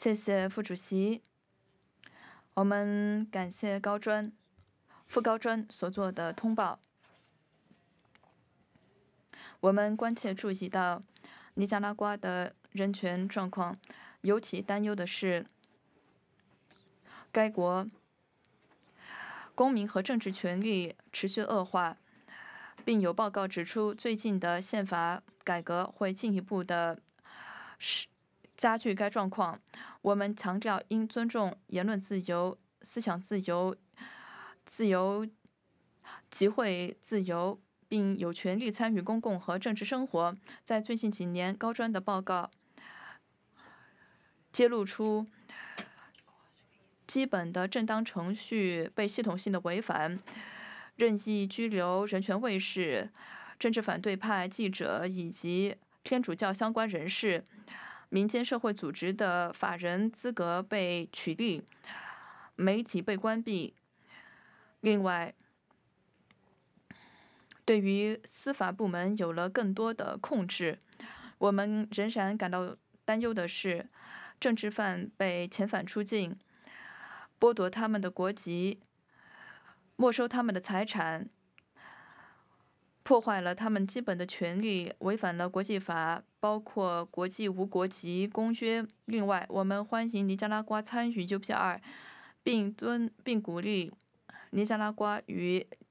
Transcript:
谢谢副主席，我们感谢副高专所做的通报。我们关切注意到尼加拉瓜的人权状况，尤其担忧的是该国公民和政治权利持续恶化，并有报告指出，最近的宪法改革会进一步的加剧该状况。我们强调应尊重言论自由、思想自由、自由集会自由，并有权利参与公共和政治生活。在最近几年，高专的报告揭露出基本的正当程序被系统性的违反，任意拘留人权卫士、政治反对派记者以及天主教相关人士，民间社会组织的法人资格被取缔，媒体被关闭。另外，对于司法部门有了更多的控制。我们仍然感到担忧的是，政治犯被遣返出境，剥夺他们的国籍，没收他们的财产，破坏了他们基本的权利，违反了国际法，包括国际无国籍公约。另外，我们欢迎尼加拉瓜参与 UPR，并鼓励尼加拉瓜与